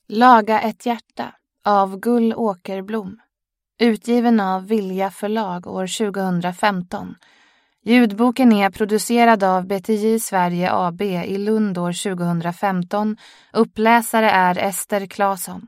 Laga ett hjärta av Gull Åkerblom. Utgiven av Vilja förlag år 2015. Ljudboken är producerad av BTJ Sverige AB i Lund år 2015. Uppläsare är Ester Claesson.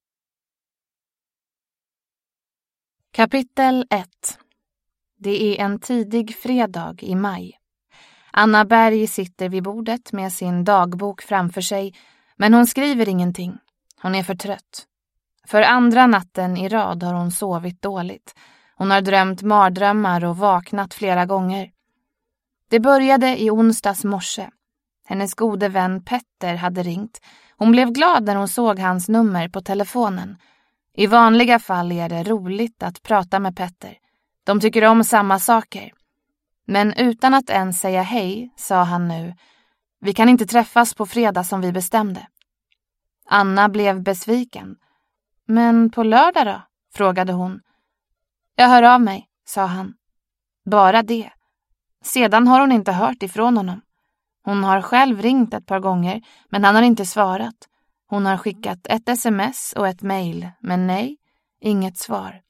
Kapitel 1. Det är en tidig fredag i maj. Anna Berg sitter vid bordet med sin dagbok framför sig, men hon skriver ingenting. Hon är för trött. För andra natten i rad har hon sovit dåligt. Hon har drömt mardrömmar och vaknat flera gånger. Det började i onsdags morse. Hennes gode vän Petter hade ringt. Hon blev glad när hon såg hans nummer på telefonen. I vanliga fall är det roligt att prata med Petter. De tycker om samma saker. Men utan att ens säga hej sa han nu: vi kan inte träffas på fredag som vi bestämde. Anna blev besviken. Men på lördag då? Frågade hon. Jag hör av mig, sa han. Bara det. Sedan har hon inte hört ifrån honom. Hon har själv ringt ett par gånger, men han har inte svarat. Hon har skickat ett sms och ett mejl, men nej, inget svar.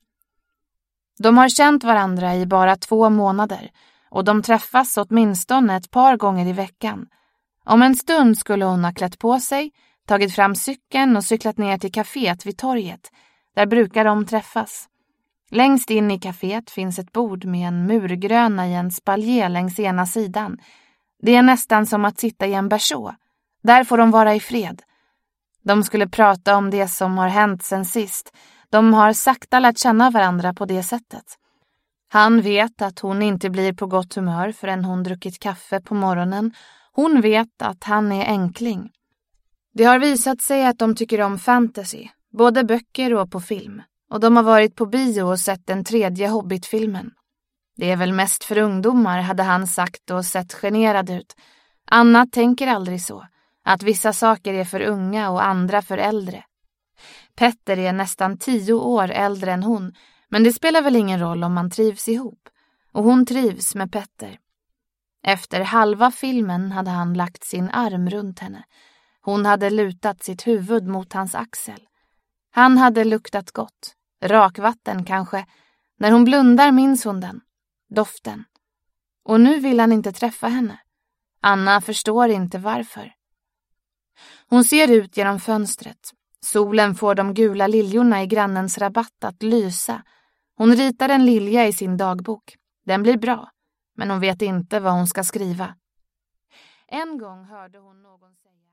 De har känt varandra i bara 2 månader och de träffas åtminstone ett par gånger i veckan. Om en stund skulle hon ha klätt på sig, tagit fram cykeln och cyklat ner till kaféet vid torget. Där brukar de träffas. Längst in i kaféet finns ett bord med en murgröna i en spaljer längs ena sidan. Det är nästan som att sitta i en berså. Där får de vara i fred. De skulle prata om det som har hänt sen sist. De har sakta lärt känna varandra på det sättet. Han vet att hon inte blir på gott humör förrän hon druckit kaffe på morgonen. Hon vet att han är enkling. Det har visat sig att de tycker om fantasy, både böcker och på film. Och de har varit på bio och sett den 3:e Hobbit-filmen. Det är väl mest för ungdomar, hade han sagt och sett generad ut. Anna tänker aldrig så. Att vissa saker är för unga och andra för äldre. Petter är nästan 10 år äldre än hon. Men det spelar väl ingen roll om man trivs ihop. Och hon trivs med Petter. Efter halva filmen hade han lagt sin arm runt henne. Hon hade lutat sitt huvud mot hans axel. Han hade luktat gott. Rakvatten kanske. När hon blundar minns hon den. Doften. Och nu vill han inte träffa henne. Anna förstår inte varför. Hon ser ut genom fönstret. Solen får de gula liljorna i grannens rabatt att lysa. Hon ritar en lilja i sin dagbok. Den blir bra. Men hon vet inte vad hon ska skriva. En gång hörde hon någon säga...